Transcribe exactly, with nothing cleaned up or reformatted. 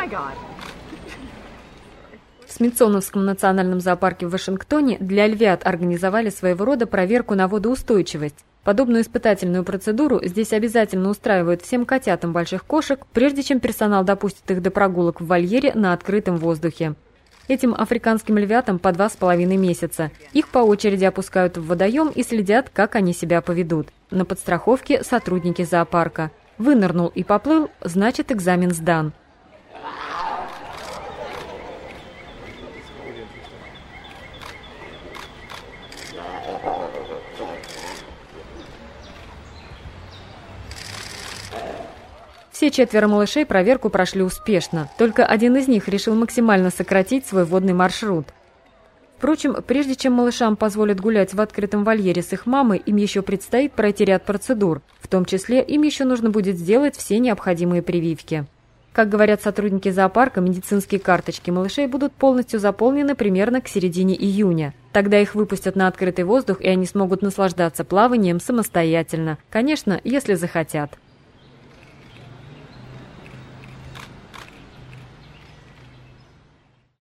В Смитсоновском национальном зоопарке в Вашингтоне для львят организовали своего рода проверку на водоустойчивость. Подобную испытательную процедуру здесь обязательно устраивают всем котятам больших кошек, прежде чем персонал допустит их до прогулок в вольере на открытом воздухе. Этим африканским львятам по два с половиной месяца. Их по очереди опускают в водоем и следят, как они себя поведут. На подстраховке сотрудники зоопарка. Вынырнул и поплыл, значит, экзамен сдан. Все четверо малышей проверку прошли успешно, только один из них решил максимально сократить свой водный маршрут. Впрочем, прежде чем малышам позволят гулять в открытом вольере с их мамой, им еще предстоит пройти ряд процедур, в том числе им еще нужно будет сделать все необходимые прививки. Как говорят сотрудники зоопарка, медицинские карточки малышей будут полностью заполнены примерно к середине июня. Тогда их выпустят на открытый воздух, и они смогут наслаждаться плаванием самостоятельно, конечно, если захотят.